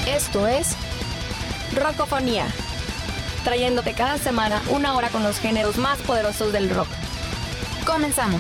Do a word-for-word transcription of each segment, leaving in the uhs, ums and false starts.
Esto es Rockofonía, trayéndote cada semana una hora con los géneros más poderosos del rock. Comenzamos.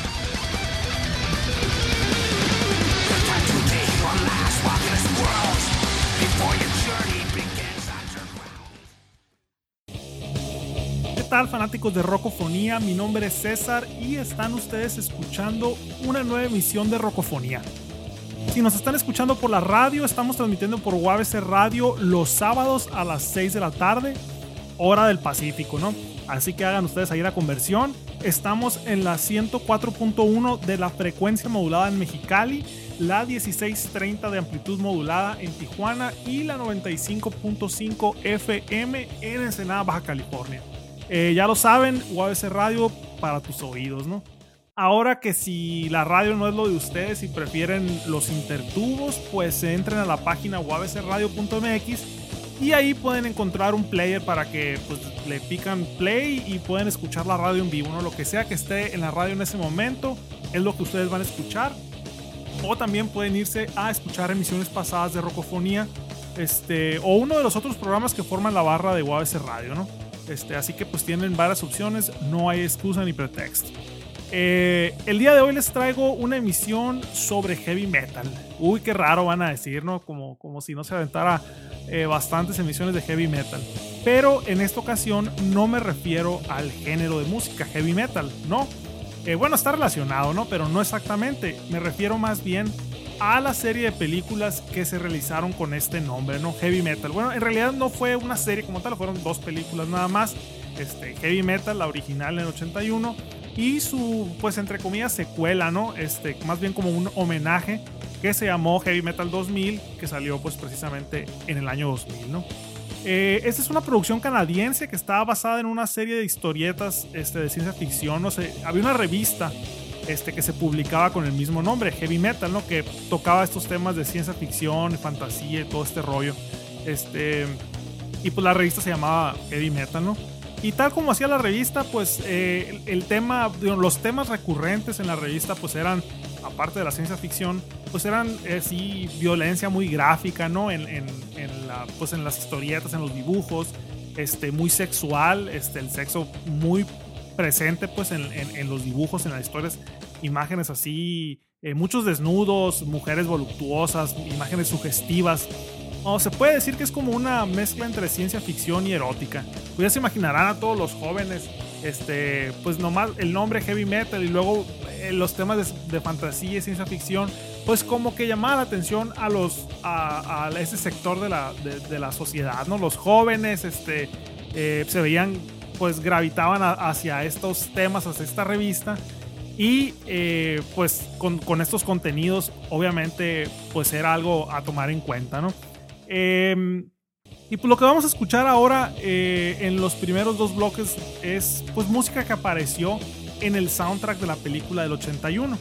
¿Qué tal, fanáticos de Rockofonía? Mi nombre es César y están ustedes escuchando una nueva emisión de Rockofonía. Si nos están escuchando por la radio, estamos transmitiendo por U A B C Radio los sábados a las seis de la tarde, hora del Pacífico, ¿no? Así que hagan ustedes ahí la conversión. Estamos en la ciento cuatro punto uno de la frecuencia modulada en Mexicali, la dieciséis treinta de amplitud modulada en Tijuana y la noventa y cinco punto cinco F M en Ensenada, Baja California. Eh, ya lo saben, U A B C Radio para tus oídos, ¿no? Ahora que si la radio no es lo de ustedes y prefieren los intertubos, pues entren a la página u a b c radio punto m x y ahí pueden encontrar un player para que pues, le pican play y pueden escuchar la radio en vivo, ¿no? Lo que sea que esté en la radio en ese momento es lo que ustedes van a escuchar. O también pueden irse a escuchar emisiones pasadas de Rockofonía, este, o uno de los otros programas que forman la barra de U A B C Radio, ¿no? Este, así que pues tienen varias opciones, no hay excusa ni pretexto. Eh, el día de hoy les traigo una emisión sobre heavy metal. Uy, qué raro van a decir, ¿no? Como, como si no se aventara eh, bastantes emisiones de heavy metal. Pero en esta ocasión no me refiero al género de música heavy metal, ¿no? Eh, bueno, está relacionado, ¿no? Pero no exactamente. Me refiero más bien a la serie de películas que se realizaron con este nombre, ¿no? Heavy metal. Bueno, en realidad no fue una serie como tal, fueron dos películas nada más. Este, Heavy Metal, la original en el ochenta y uno, y su, pues entre comillas, secuela, ¿no? Este, más bien como un homenaje que se llamó Heavy Metal dos mil, que salió pues precisamente en el año dos mil, ¿no? Eh, esta es una producción canadiense que estaba basada en una serie de historietas este, de ciencia ficción, no sé, había una revista este, que se publicaba con el mismo nombre, Heavy Metal, ¿no? Que tocaba estos temas de ciencia ficción, fantasía y todo este rollo. Este, y pues la revista se llamaba Heavy Metal, ¿no? Y tal como hacía la revista, pues eh, el, el tema, los temas recurrentes en la revista pues eran, aparte de la ciencia ficción, pues eran eh, sí, violencia muy gráfica, ¿no? En, en, en, la, pues en las historietas, en los dibujos, este, muy sexual, este, el sexo muy presente pues en, en, en los dibujos, en las historias, imágenes así, eh, muchos desnudos, mujeres voluptuosas, imágenes sugestivas. No, se puede decir que es como una mezcla entre ciencia ficción y erótica. Pues ya se imaginarán a todos los jóvenes, este, pues nomás el nombre heavy metal y luego eh, los temas de, de fantasía y ciencia ficción, pues como que llamaba la atención a los a, a ese sector de la, de, de la sociedad, ¿no? Los jóvenes, este, eh, se veían, pues gravitaban a, hacia estos temas, hacia esta revista. Y eh, pues con, con estos contenidos, obviamente, pues era algo a tomar en cuenta, ¿no? Eh, y pues lo que vamos a escuchar ahora eh, en los primeros dos bloques es pues música que apareció en el soundtrack de la película del ochenta y uno.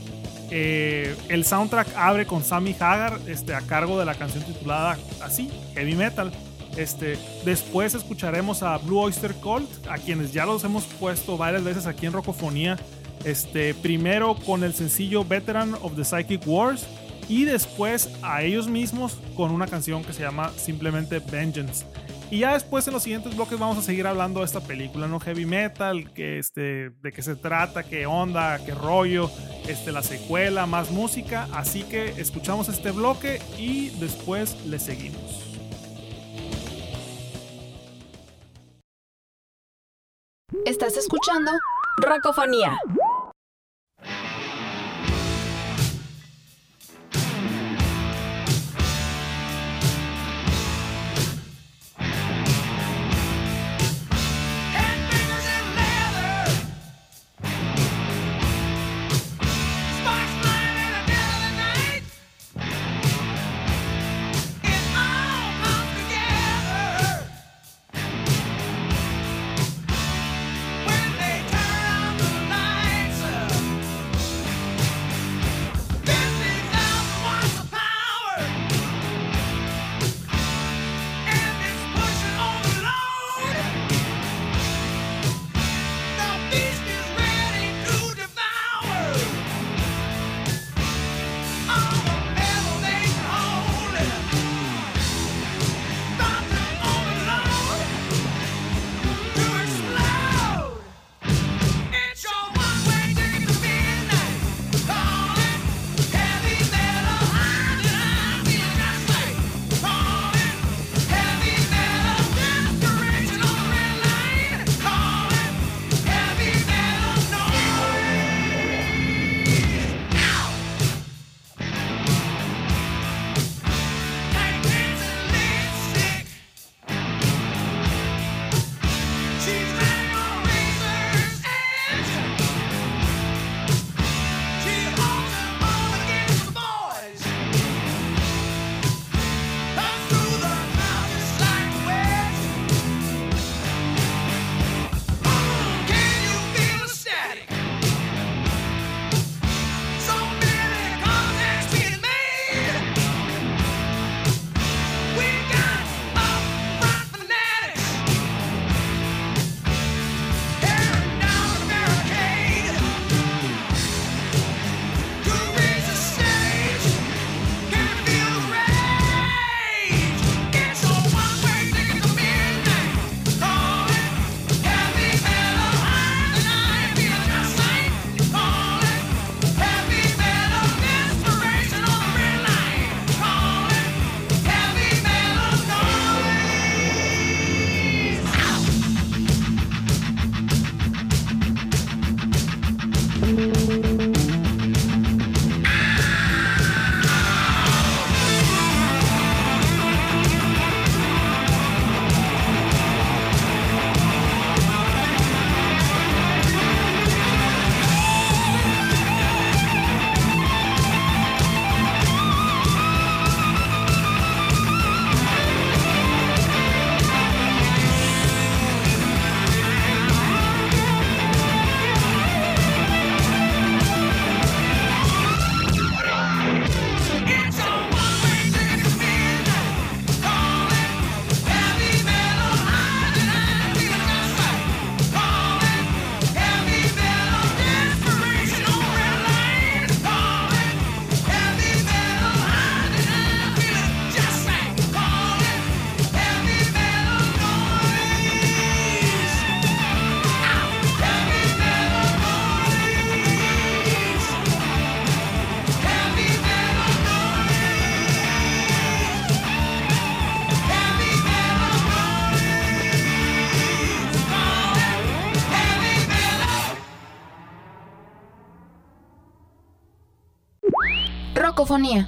Eh, el soundtrack abre con Sammy Hagar este, a cargo de la canción titulada así, Heavy Metal. Este, después escucharemos a Blue Oyster Cult, a quienes ya los hemos puesto varias veces aquí en Rockofonía. Este, primero con el sencillo Veteran of the Psychic Wars, y después a ellos mismos con una canción que se llama simplemente Vengeance. Y ya después en los siguientes bloques vamos a seguir hablando de esta película, ¿no? Heavy Metal, que este, de qué se trata, qué onda, qué rollo, este, la secuela, más música. Así que escuchamos este bloque y después le seguimos. Estás escuchando Rockofonía. When they turn on the light Rocofonía.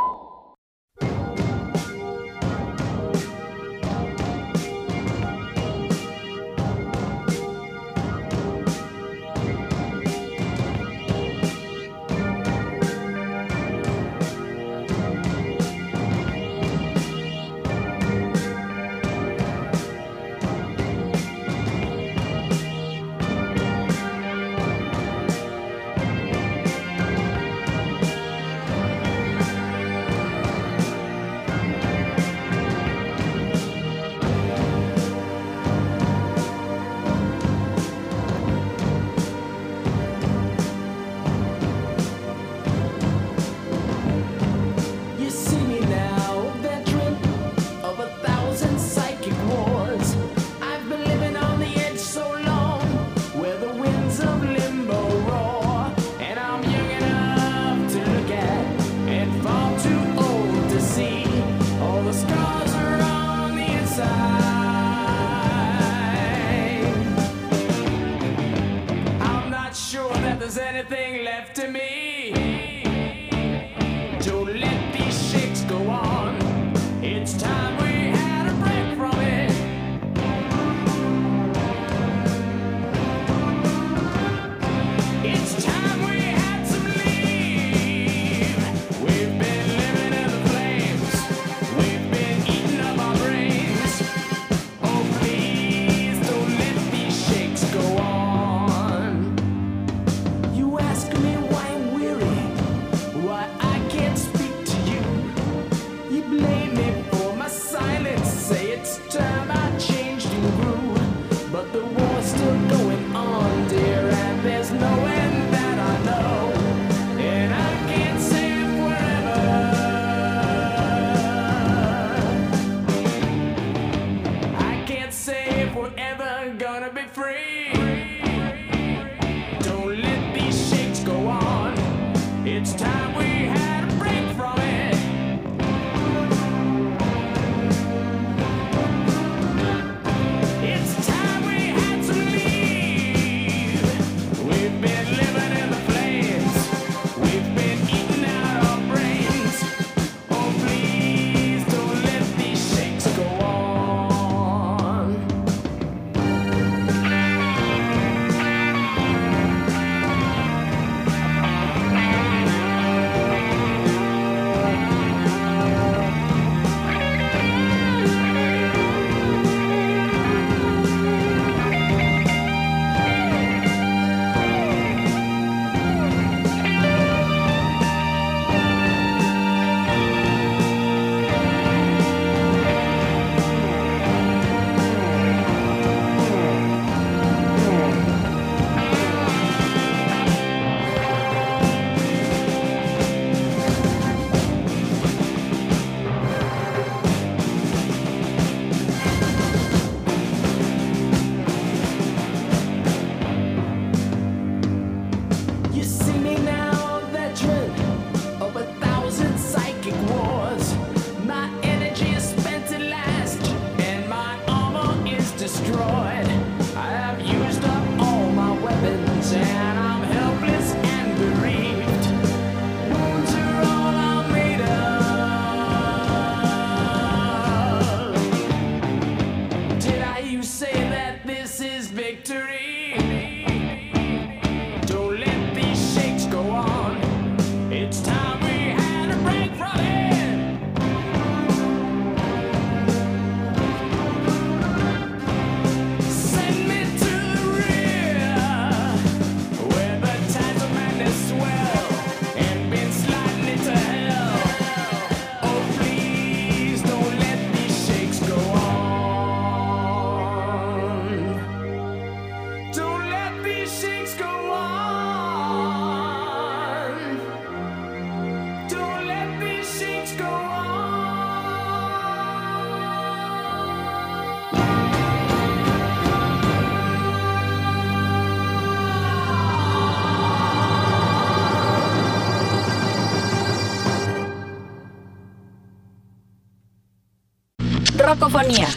Rocofonía.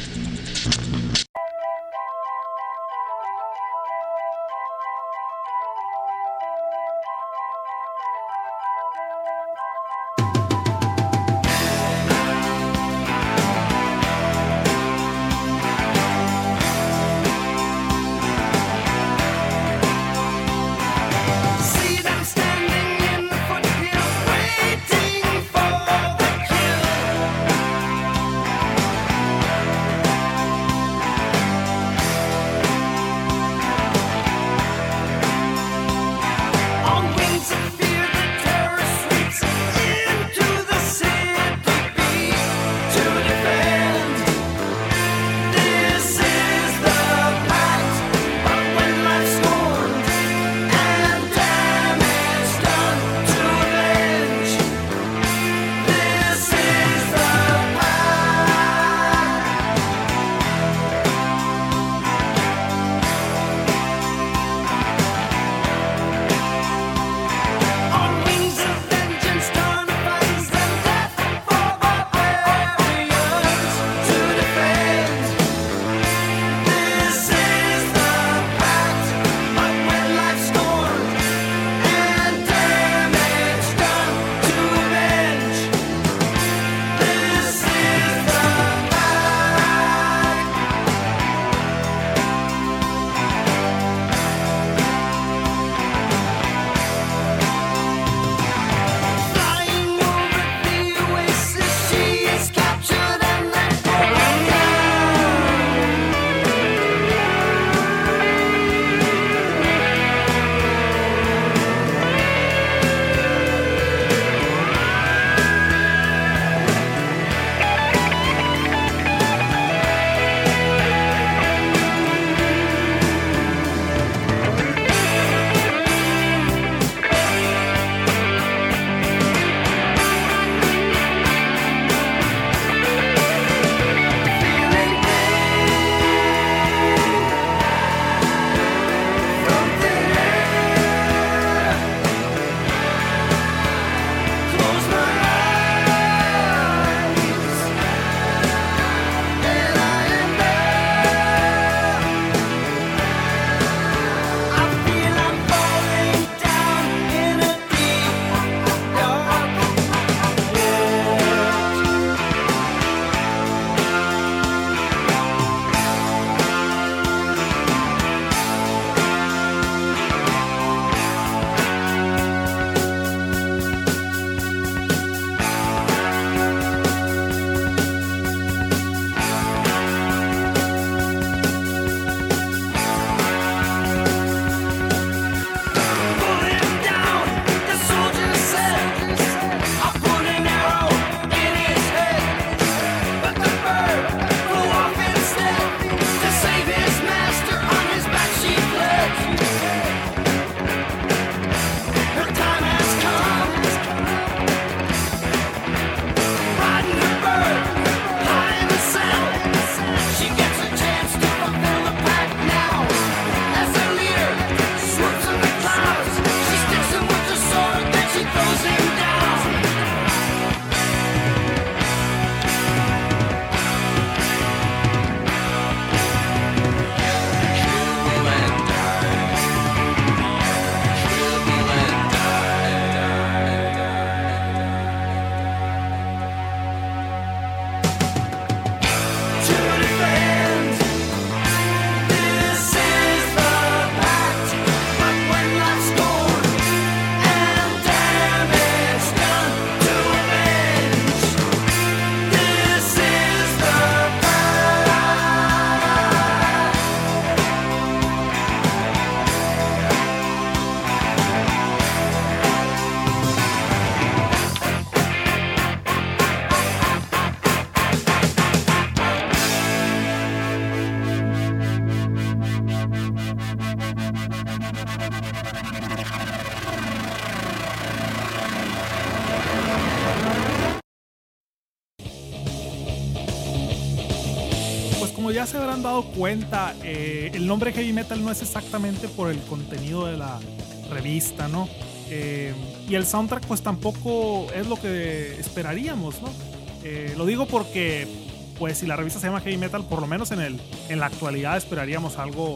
Ya se habrán dado cuenta, eh, el nombre heavy metal no es exactamente por el contenido de la revista, ¿no? Eh, y el soundtrack pues tampoco es lo que esperaríamos, ¿no? Eh, lo digo porque pues si la revista se llama heavy metal, por lo menos en, el, en la actualidad esperaríamos algo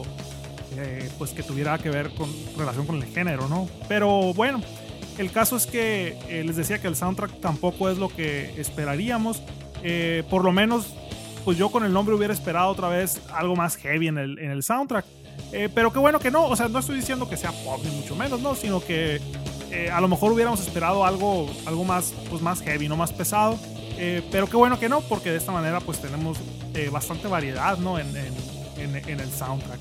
eh, pues que tuviera que ver con relación con el género, ¿no? Pero bueno, el caso es que eh, les decía que el soundtrack tampoco es lo que esperaríamos, eh, por lo menos pues yo con el nombre hubiera esperado otra vez algo más heavy en el, en el soundtrack. Eh, pero qué bueno que no, o sea, no estoy diciendo que sea pop ni mucho menos, no, sino que eh, a lo mejor hubiéramos esperado algo, algo más, pues más heavy, no más pesado. Eh, pero qué bueno que no, porque de esta manera pues tenemos eh, bastante variedad, ¿no? en, en, en, en el soundtrack.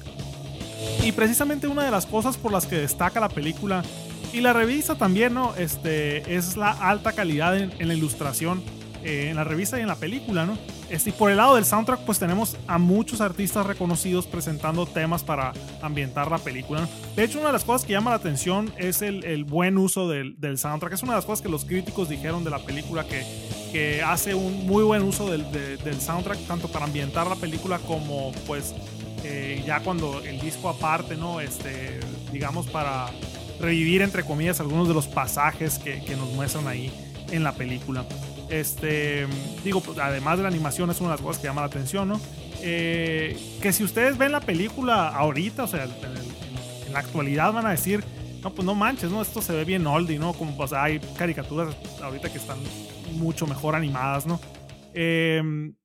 Y precisamente una de las cosas por las que destaca la película y la revista también, ¿no? Este, es la alta calidad en, en la ilustración, eh, en la revista y en la película, ¿no? Este, y por el lado del soundtrack pues tenemos a muchos artistas reconocidos presentando temas para ambientar la película, ¿no? De hecho, una de las cosas que llama la atención es el, el buen uso del, del soundtrack. Es una de las cosas que los críticos dijeron de la película, que, que hace un muy buen uso del, de, del soundtrack, tanto para ambientar la película como pues eh, ya cuando el disco aparte, ¿no? Este, digamos para revivir entre comillas algunos de los pasajes que, que nos muestran ahí en la película. Este, digo, además de la animación es una de las cosas que llama la atención, ¿no? Eh, que si ustedes ven la película ahorita, o sea, en, en, en la actualidad van a decir, no, pues no manches, ¿no? Esto se ve bien oldie, ¿no? Como, o sea, hay caricaturas ahorita que están mucho mejor animadas, ¿no? Eh,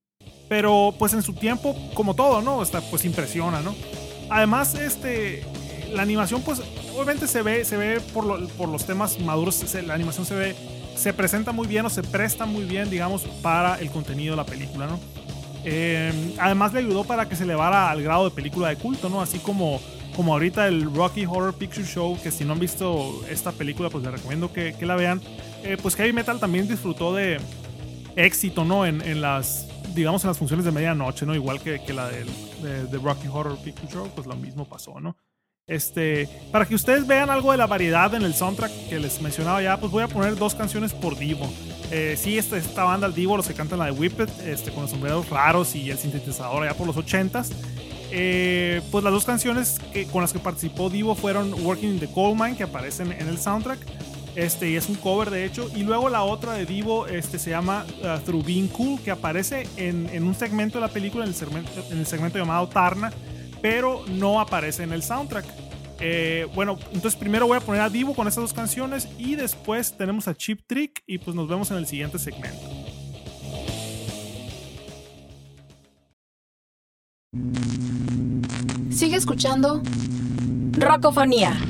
pero pues en su tiempo, como todo, ¿no? Está, pues impresiona, ¿no? Además, este, la animación, pues obviamente se ve, se ve por, lo, por los temas maduros, se, la animación se ve, se presenta muy bien o se presta muy bien, digamos, para el contenido de la película, ¿no? Eh, además le ayudó para que se elevara al grado de película de culto, ¿no? Así como, como ahorita el Rocky Horror Picture Show, que si no han visto esta película, pues les recomiendo que, que la vean. Eh, pues Heavy Metal también disfrutó de éxito, ¿no? En, en las, digamos, en las funciones de medianoche, ¿no? Igual que, que la del, de, de Rocky Horror Picture Show, pues lo mismo pasó, ¿no? Este, para que ustedes vean algo de la variedad en el soundtrack que les mencionaba ya, pues voy a poner dos canciones por Divo. Eh, sí, esta, esta banda, el Divo, los que cantan la de Whip It, este, con los sombreros raros y el sintetizador allá por los ochentas. Eh, pues las dos canciones que, con las que participó Divo fueron Working in the Coal Mine, que aparecen en el soundtrack. Este, y es un cover de hecho. Y luego la otra de Divo este, se llama uh, Through Being Cool, que aparece en, en un segmento de la película, en el segmento, en el segmento llamado Tarna, pero no aparece en el soundtrack. Eh, bueno, entonces primero voy a poner a Divo con estas dos canciones y después tenemos a Cheap Trick y pues nos vemos en el siguiente segmento. Sigue escuchando Rocofonía.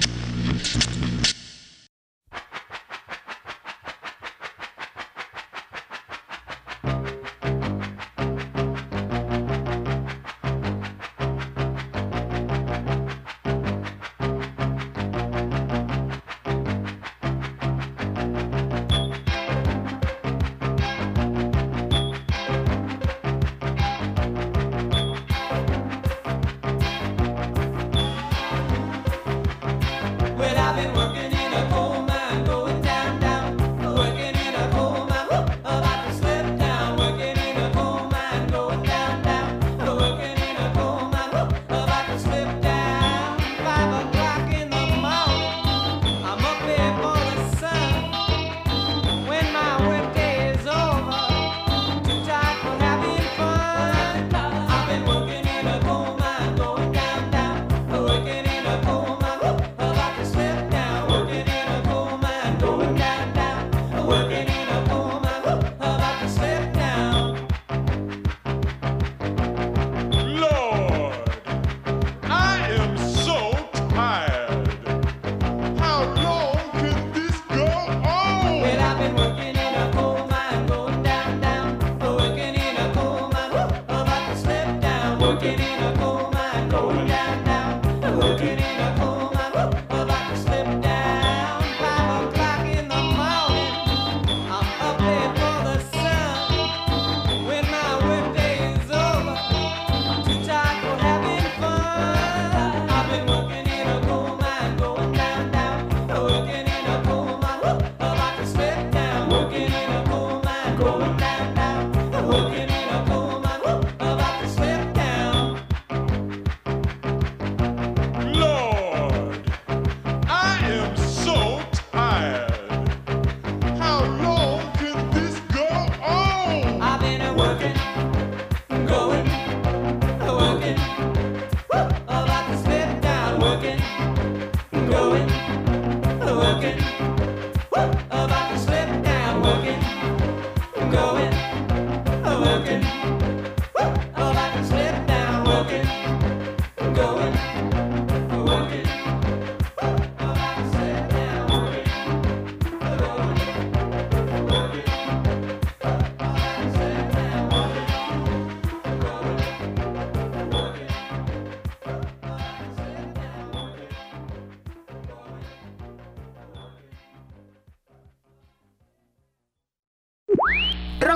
Well, I've been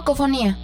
Rocofonía.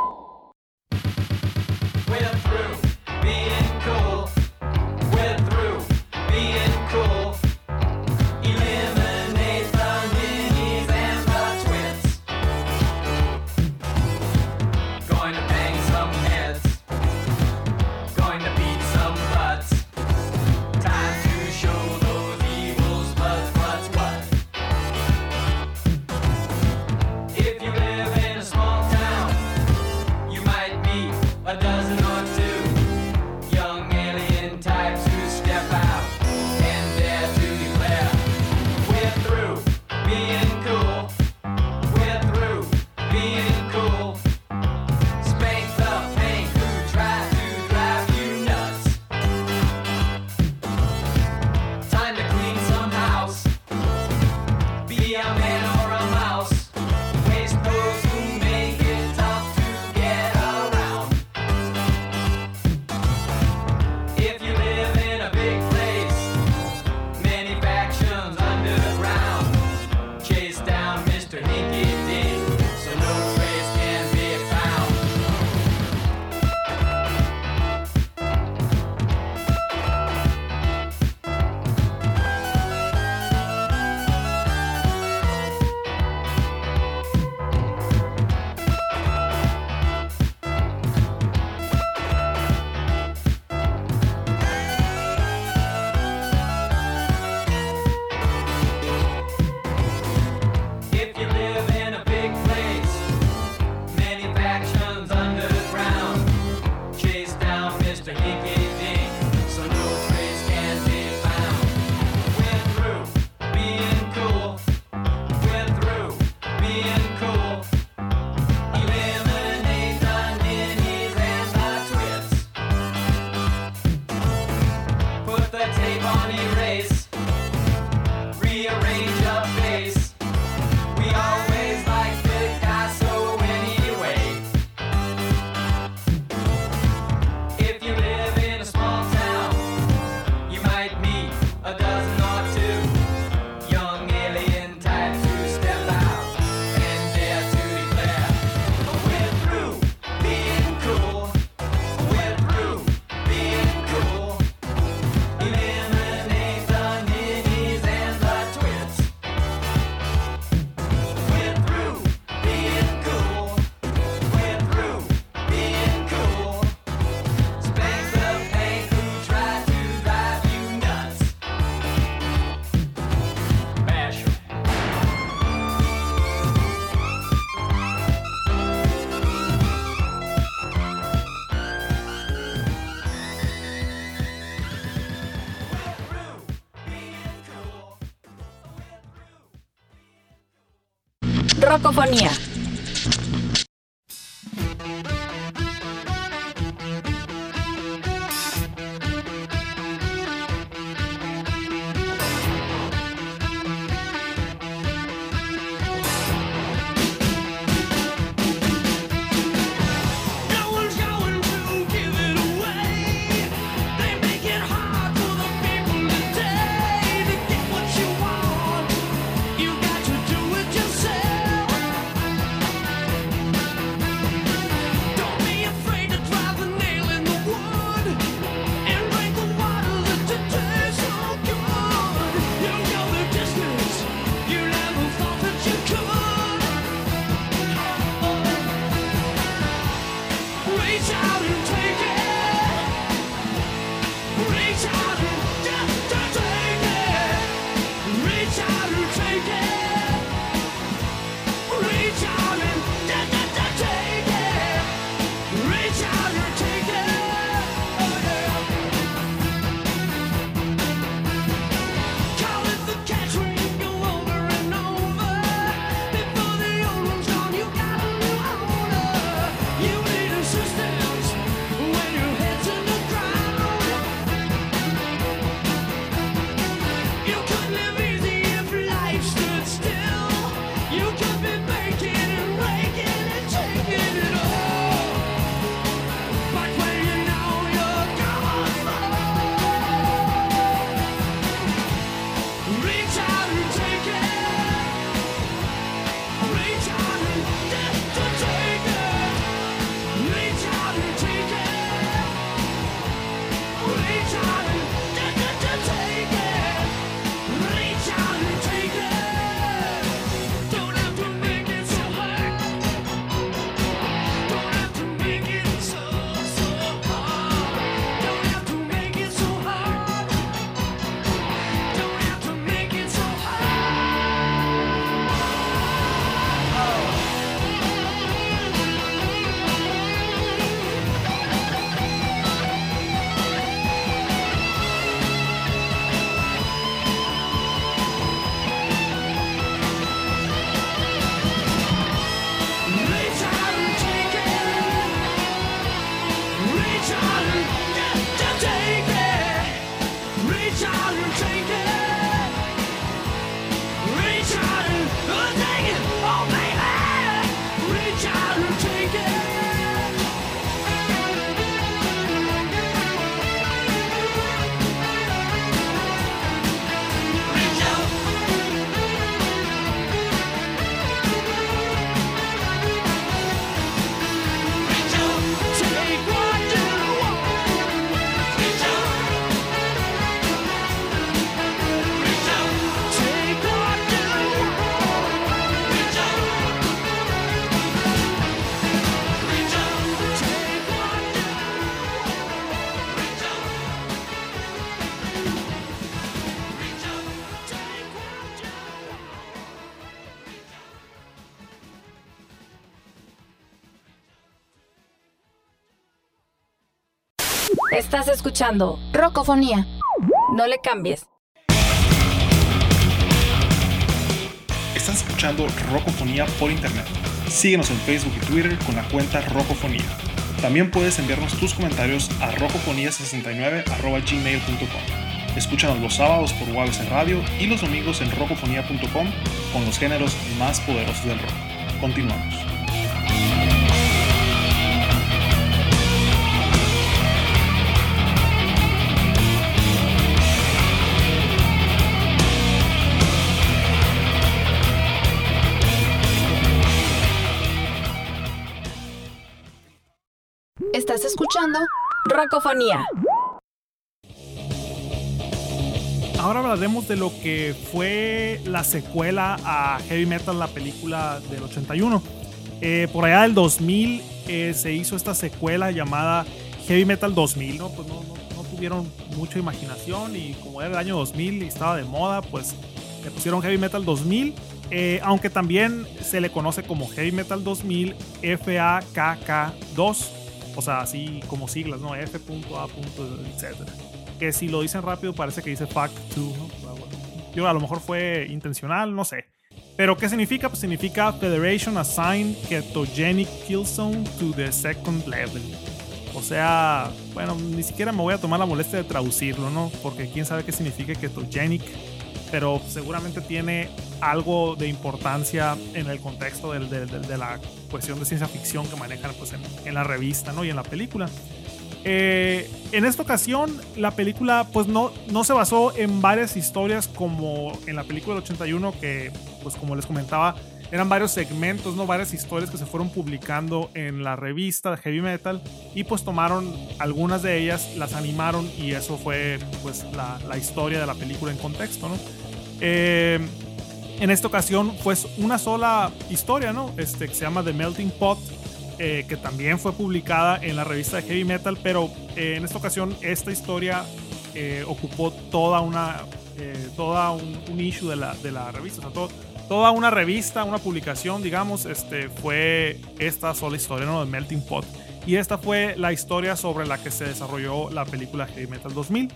Rocofonía. Estás escuchando Rocofonía. No le cambies. Estás escuchando Rocofonía por internet. Síguenos en Facebook y Twitter con la cuenta Rocofonía. También puedes enviarnos tus comentarios a rocofonía sesenta y nueve arroba gmail punto com. Escúchanos los sábados por U A B C Radio y los domingos en rocofonía punto com con los géneros más poderosos del rock. Continuamos. Estás escuchando Rocofonía. Ahora hablaremos de lo que fue la secuela a Heavy Metal, la película del ochenta y uno. Eh, por allá del dos mil eh, se hizo esta secuela llamada Heavy Metal dos mil, ¿no? Pues no, no, no tuvieron mucha imaginación y como era el año dos mil y estaba de moda, pues le pusieron Heavy Metal dos mil. Eh, aunque también se le conoce como Heavy Metal dos mil F A K K dos. O sea, así como siglas, ¿no? F A, etcétera. Que si lo dicen rápido parece que dice Fact dos, ¿no? Yo, a lo mejor fue intencional, no sé. Pero ¿qué significa? Pues significa Federation Assigned Ketogenic Killzone to the Second Level. O sea, bueno, ni siquiera me voy a tomar la molestia de traducirlo, ¿no? Porque quién sabe qué significa ketogenic. Pero seguramente tiene algo de importancia en el contexto de, de, de, de la cuestión de ciencia ficción que manejan pues, en, en la revista, ¿no? Y en la película. Eh, en esta ocasión, la película pues, no, no se basó en varias historias como en la película del ochenta y uno, que, pues, como les comentaba, eran varios segmentos, ¿no? Varias historias que se fueron publicando en la revista de Heavy Metal y pues tomaron algunas de ellas, las animaron y eso fue pues la, la historia de la película en contexto, ¿no? Eh, en esta ocasión fue una sola historia, ¿no? Este, que se llama The Melting Pot, eh, que también fue publicada en la revista de Heavy Metal, pero eh, en esta ocasión esta historia eh, ocupó toda una eh, toda un, un issue de la, de la revista, o sea, todo, toda una revista, una publicación, digamos, este, fue esta sola historia, ¿no? The Melting Pot. Y esta fue la historia sobre la que se desarrolló la película Heavy Metal dos mil.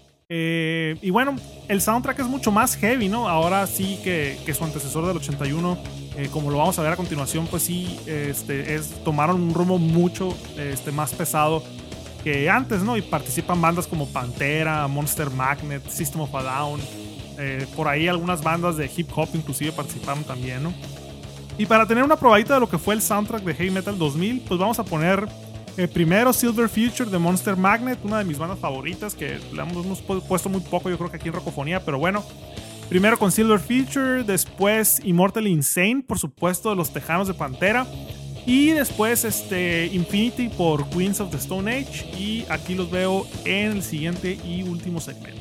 Eh, y bueno, el soundtrack es mucho más heavy, ¿no? Ahora sí que, que su antecesor del ochenta y uno, eh, como lo vamos a ver a continuación, pues sí, este, es, tomaron un rumbo mucho este, más pesado que antes, ¿no? Y participan bandas como Pantera, Monster Magnet, System of a Down, eh, por ahí algunas bandas de hip hop inclusive participaron también, ¿no? Y para tener una probadita de lo que fue el soundtrack de Heavy Metal dos mil, pues vamos a poner Eh, primero Silver Future de Monster Magnet, una de mis bandas favoritas que le hemos, hemos puesto muy poco, yo creo que aquí en Rocofonía, pero bueno. Primero con Silver Future, después Immortal Insane, por supuesto, de los Tejanos de Pantera. Y después este, Infinity por Queens of the Stone Age. Y aquí los veo en el siguiente y último segmento.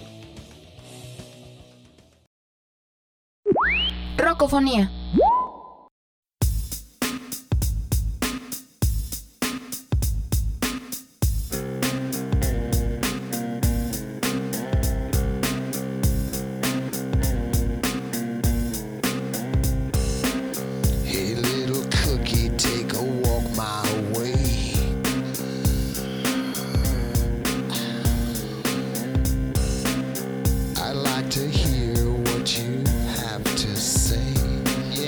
Rocofonía. To hear what you have to say.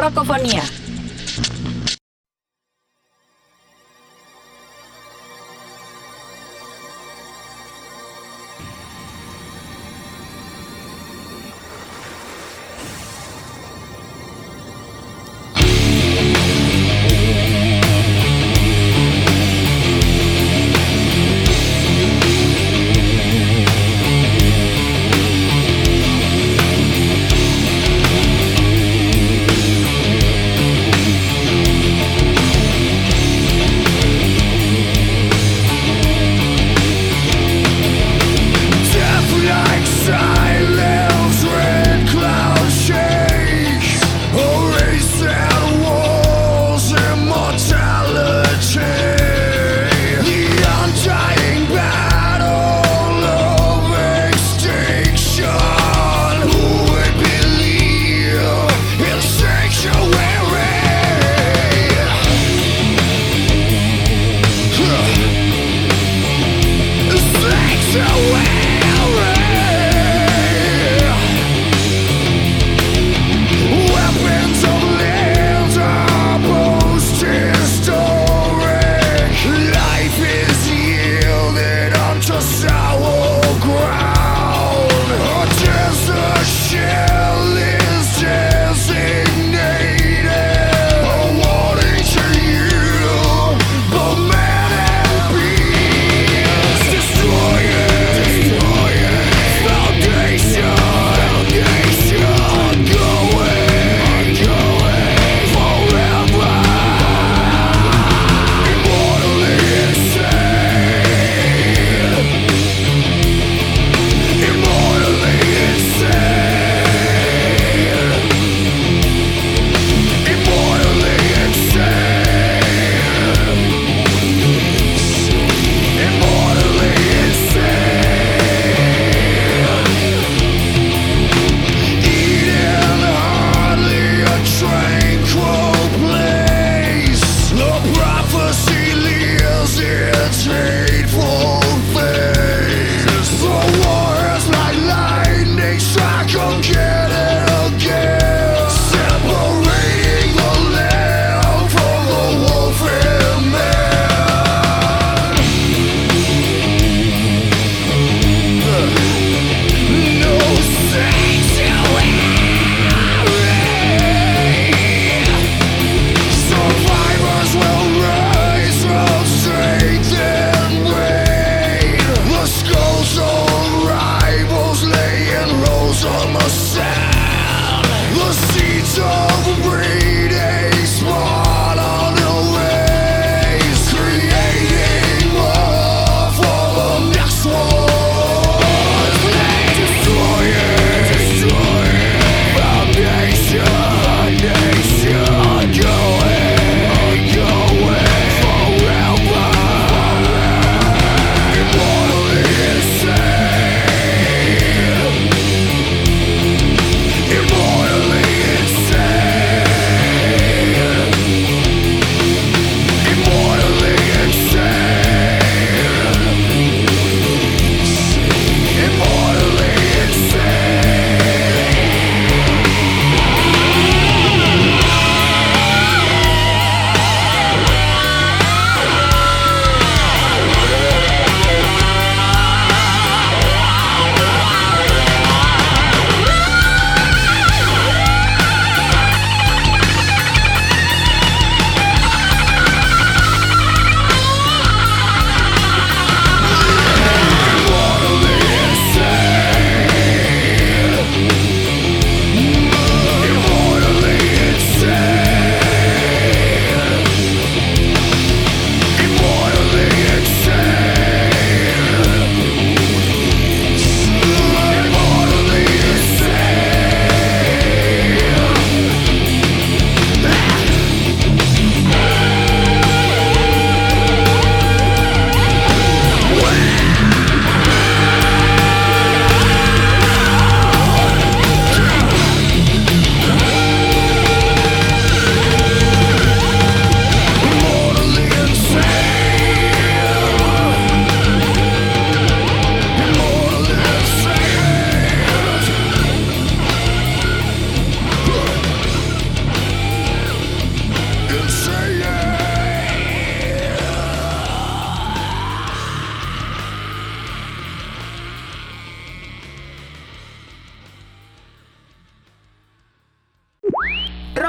Rocofonía.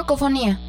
Rocofonía.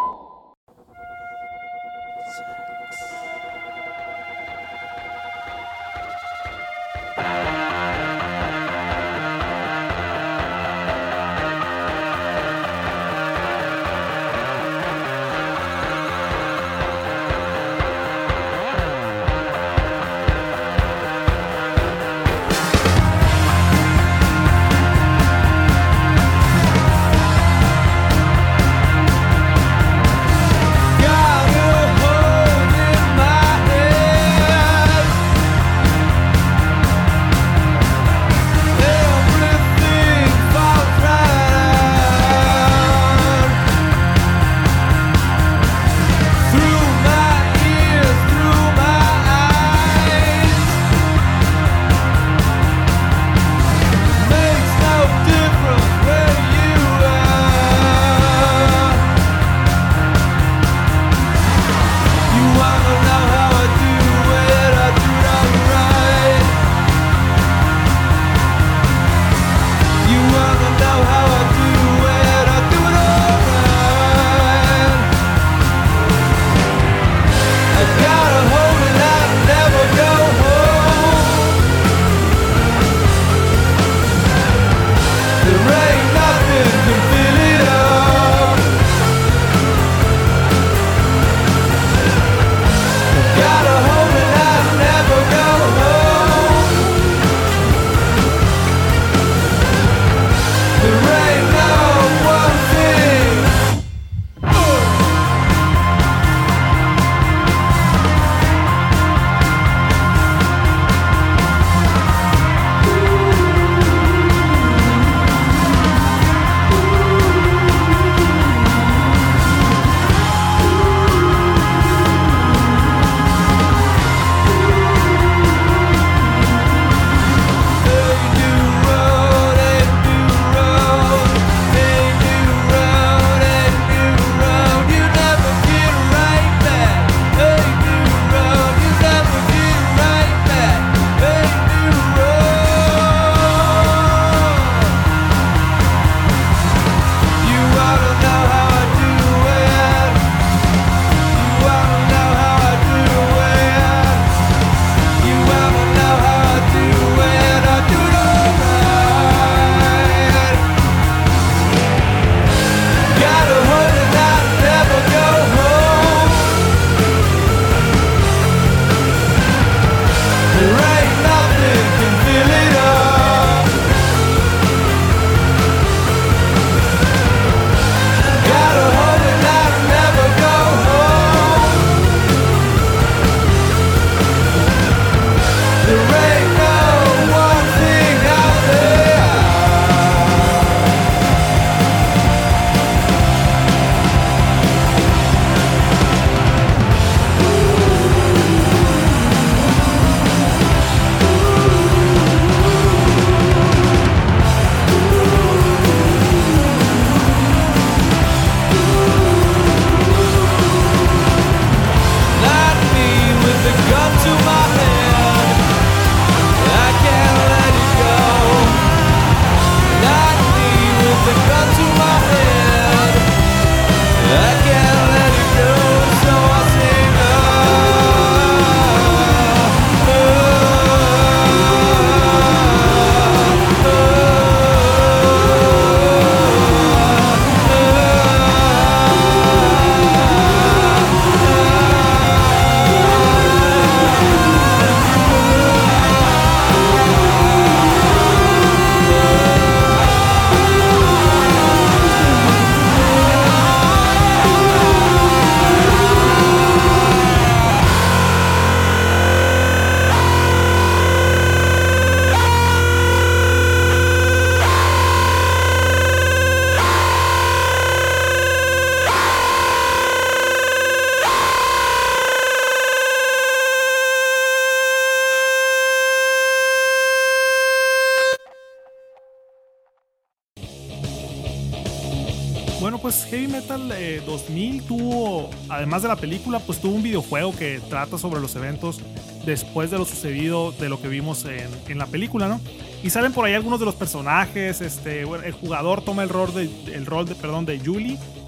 Bueno, pues Heavy Metal eh, dos mil tuvo, además de la película, pues tuvo un videojuego que trata sobre los eventos después de lo sucedido, de lo que vimos en, en la película, ¿no? Y salen por ahí algunos de los personajes. Este, bueno, el jugador toma el rol de, el rol de, perdón, de Julie,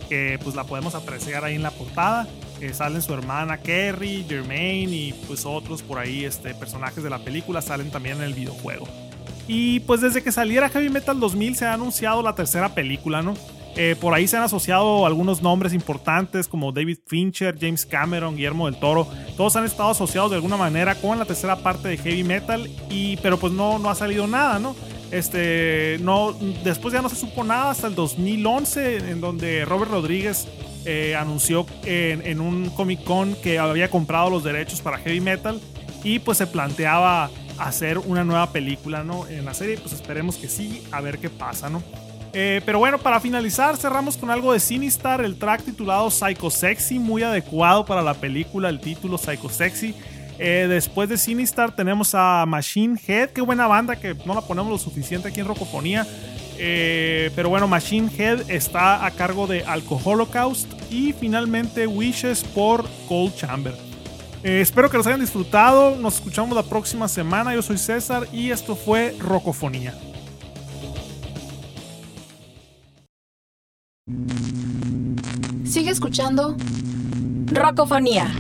que pues la podemos apreciar ahí en la portada. Eh, salen su hermana Kerry, Jermaine y pues otros por ahí este, personajes de la película salen también en el videojuego. Y pues desde que saliera Heavy Metal dos mil se ha anunciado la tercera película, ¿no? Eh, por ahí se han asociado algunos nombres importantes como David Fincher, James Cameron, Guillermo del Toro. Todos han estado asociados de alguna manera con la tercera parte de Heavy Metal, y, pero pues no, no ha salido nada, ¿no? Este, no, después ya no se supo nada hasta el dos mil once, en donde Robert Rodríguez eh, anunció en, en un Comic Con que había comprado los derechos para Heavy Metal y pues se planteaba hacer una nueva película, ¿no? En la serie. Pues esperemos que sí, a ver qué pasa, ¿no? Eh, pero bueno, para finalizar cerramos con algo de Sinistar, el track titulado Psycho Sexy, muy adecuado para la película, el título Psycho Sexy. Eh, después de Sinistar tenemos a Machine Head, qué buena banda que no la ponemos lo suficiente aquí en Rocofonía. Eh, pero bueno, Machine Head está a cargo de Alcoholocaust, y finalmente Wishes por Cold Chamber. Eh, espero que los hayan disfrutado, nos escuchamos la próxima semana. Yo soy César y esto fue Rocofonía. Sigue escuchando Rocofonía.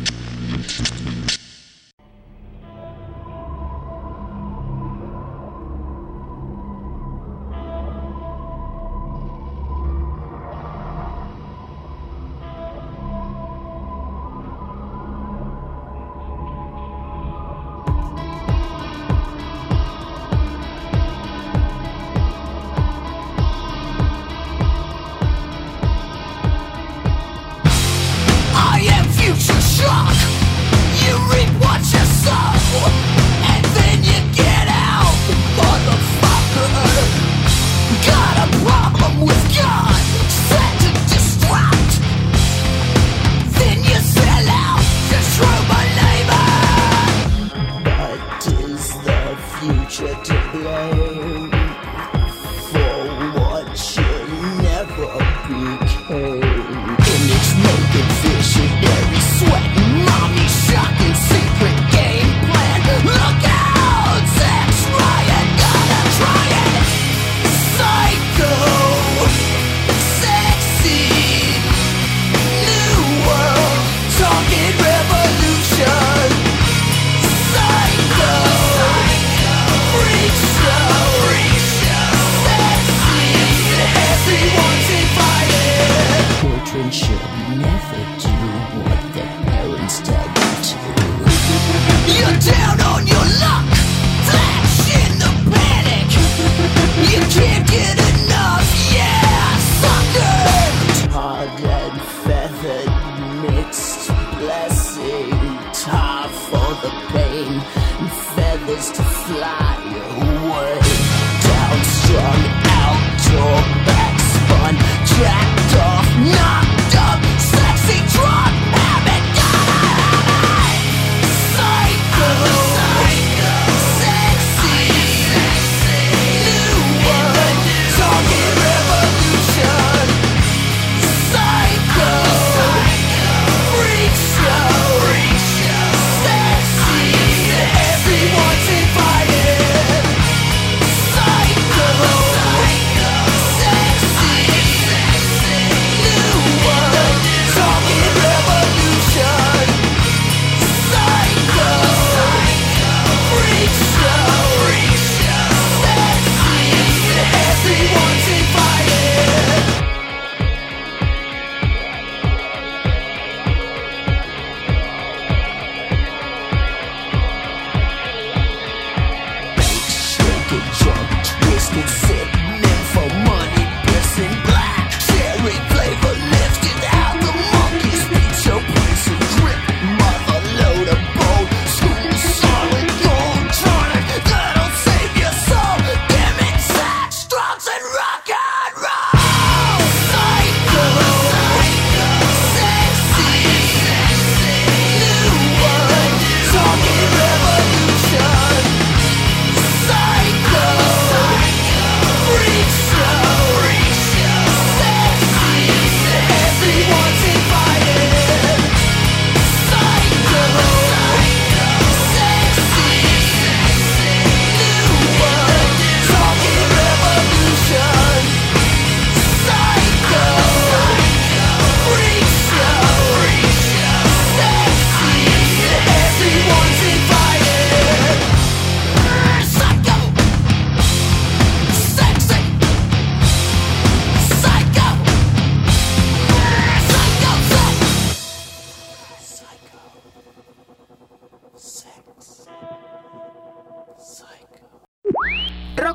Psycho,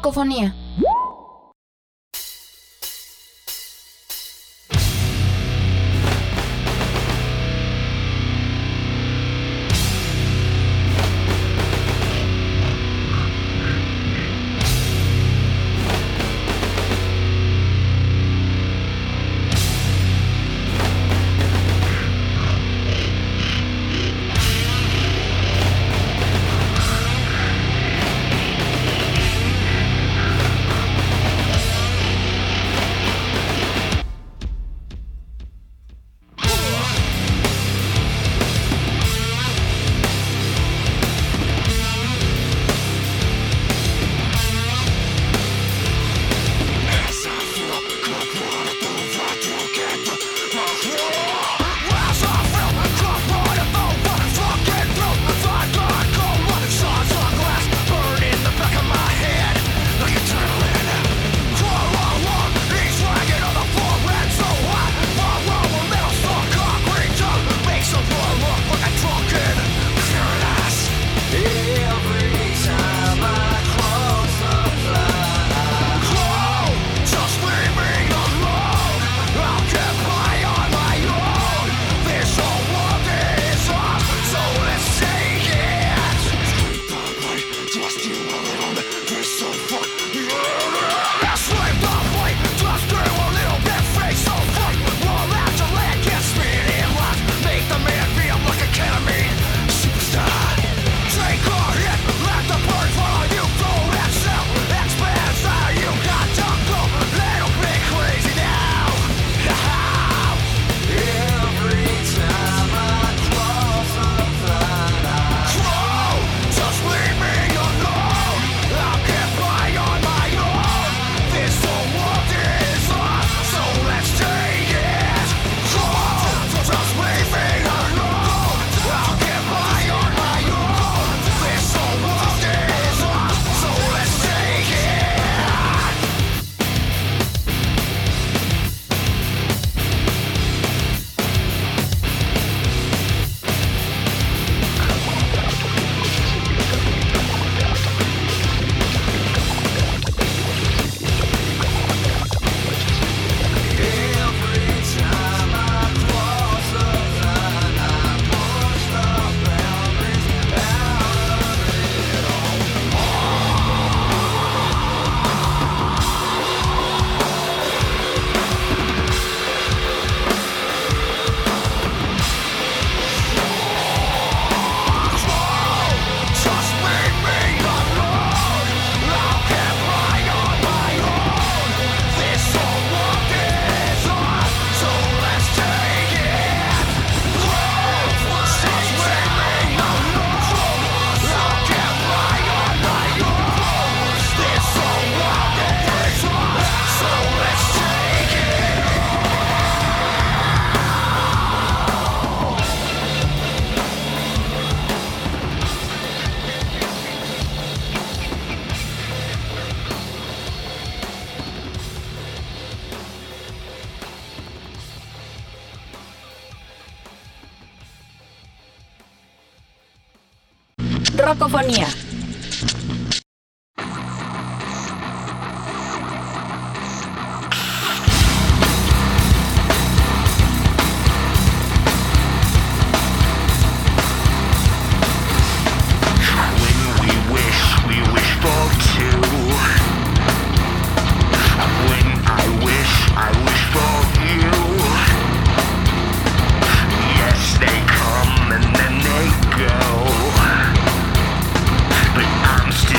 Rocofonía. Rocofonía. Still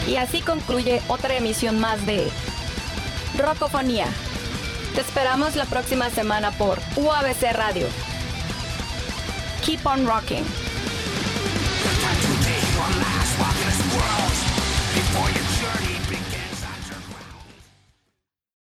Y así concluye otra emisión más de Rocofonía. Te esperamos la próxima semana por U A B C Radio. Keep on rocking.